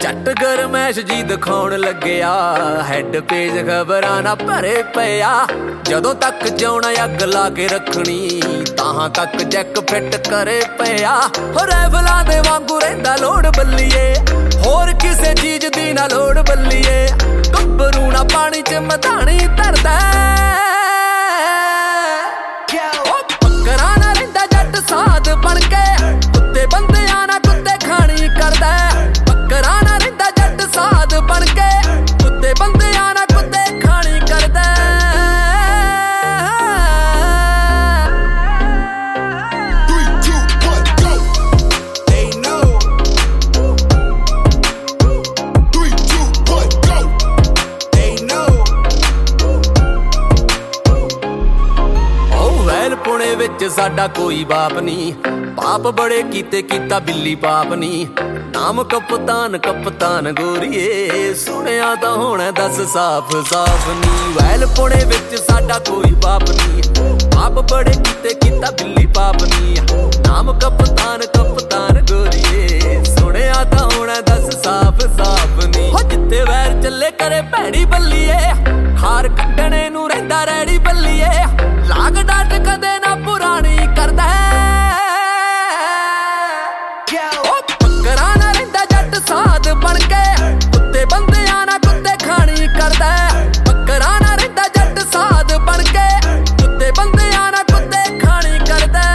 जट गरमैश जी दिखाउण लग्या had page खबरां ना भरे पिया जदों तक जिउणा अग ला के रखनी ताहां तक जैक फिट करे पिया हो रैफलां दे वांगू रहिंदा लोड़ बल्लीए होर किसे चीज दी ना लोड़ बल्लीए गब्बरू ना पानी च मधानी धरदा पक्करा ना रहिंदा जट साध बन के कुत्ते बंदियां ना कुत्ते खानी करदा पक्करा ना रहिंदा जट साध बन के कुत्ते बंदियां ना कुत्ते खानी करदा पुणे विच साडा कोई बाप नी पाप बड़े कीते कीता बिल्ली पाप नी नाम कप्तान कप्तान गोरीए सुनिया तां होना दस साफ साफ नी वैल पुणे विच साडा कोई बाप नी पाप बड़े कीते कीता बिल्ली पाप नी नाम कप्तान कप्तान गोरीए सुनिया तां होना दस साफ साफ नी हो जिथे वैर चले करे भैड़ी बल्लीए खार कड्डणे नूं रहिंदा रैड़ी बल्लीए लाग डाट कदे ना पुरानी करदा पक्करा ना रहिंदा जट साध बन के कुत्ते बंदियां ना कुत्ते खानी करदा पक्करा ना रहिंदा जट साध बन के कुत्ते बंदियां ना कुत्ते खानी करदा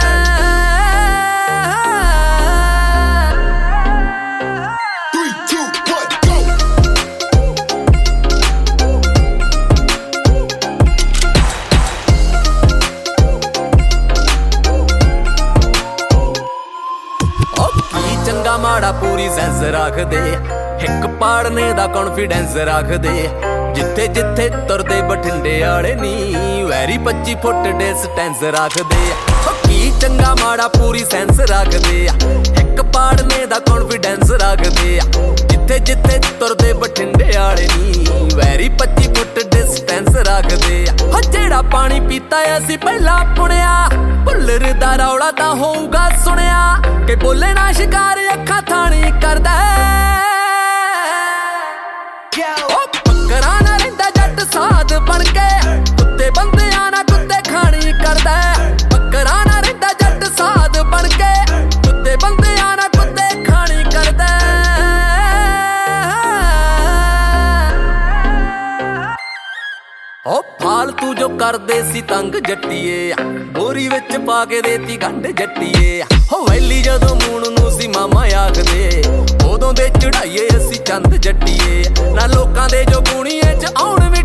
चंगा माड़ा पूरी सेंस रख दे हिक पाड़ने दा कॉन्फिडेंस रख दे जिथे जिथे तुरदे बठिंडे आले नी वैरी 25 फुट डिस्टेंस रख दे की चंगा माड़ा पूरी सेंस रख दे हिक पाड़ने दा कॉन्फिडेंस रख दे जिथे जिथे तुरदे बठिंडे आले नी वैरी 25 फुट डिस्टेंस रख दे हो जेड़ा पानी पीता असी पहला पुणिया भुल्लर दा रौला तां होऊगा सुनिया के बोले ना शिकार अखा थानी करदा पक्करा ना रहिंदा जट साध बन के कुत्ते बंदियां ना कुत्ते खानी करदा पक्करा ना रहिंदा जट साध बन के कुत्ते बंदियां ना कुत्ते खानी करदा ओ फालतू जो करदे सी तंग जट्टीए बोरी विच पा के देती गंढ जट्टीए हो वैली जदों मूण नूं सी मामा आखदे उदों दे चढ़ाईए असी चंद जट्टीए ना लोकां दे जो गुणीए च आउण